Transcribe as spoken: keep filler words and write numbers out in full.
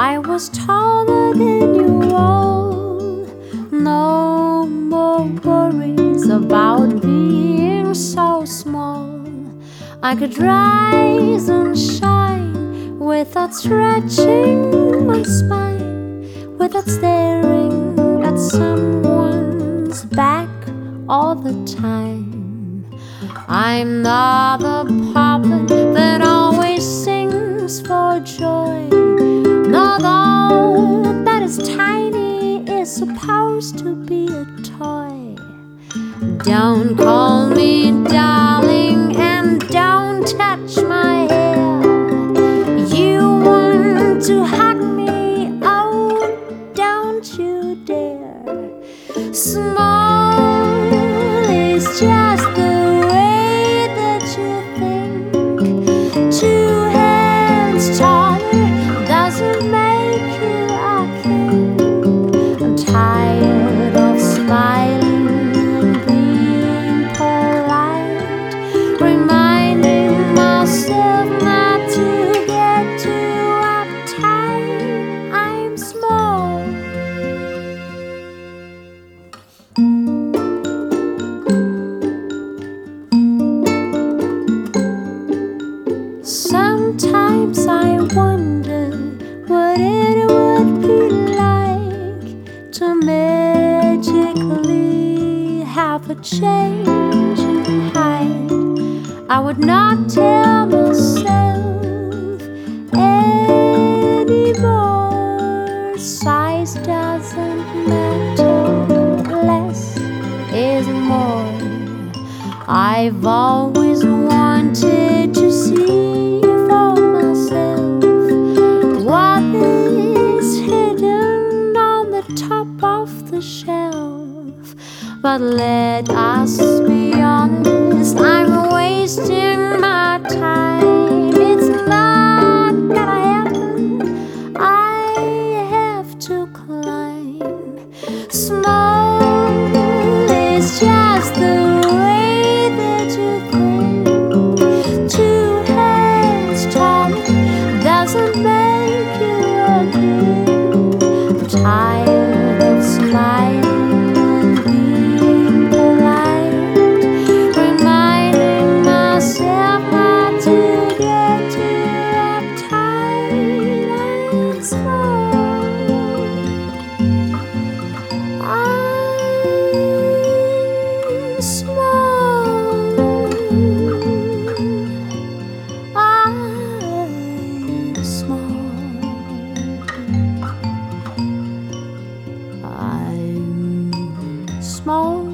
I was taller than you all. No more worries about being so small. I could rise and shine without stretching my spine, without staring at someone's back all the time. I'm not the puppet that always sings for joy. No doll that is tiny is supposed to be a toy. Don't call me darling and don't touch my hair. You want to hug me, oh, don't you dare. Small is just the way that you think. Two hands taller doesn't make you a king. I'm tired of smiling and being polite, reminding myself not to get too uptight. I'm small. Sometimes I wonder what it would be like to magically have a change in height. I would not tell myself anymore. Size doesn't matter, less is more. I've always wanted to see for myself what is hidden on the top of the shelf. But let us be honest, I'm wasting my time. It's not gonna happen, I have to climb. Small is just the way that you think. Two hands taller doesn't make you a king. I'm tired of smiling and being polite, reminding myself not to get too uptight. I'm small. I'm small. I'm small. I'm small.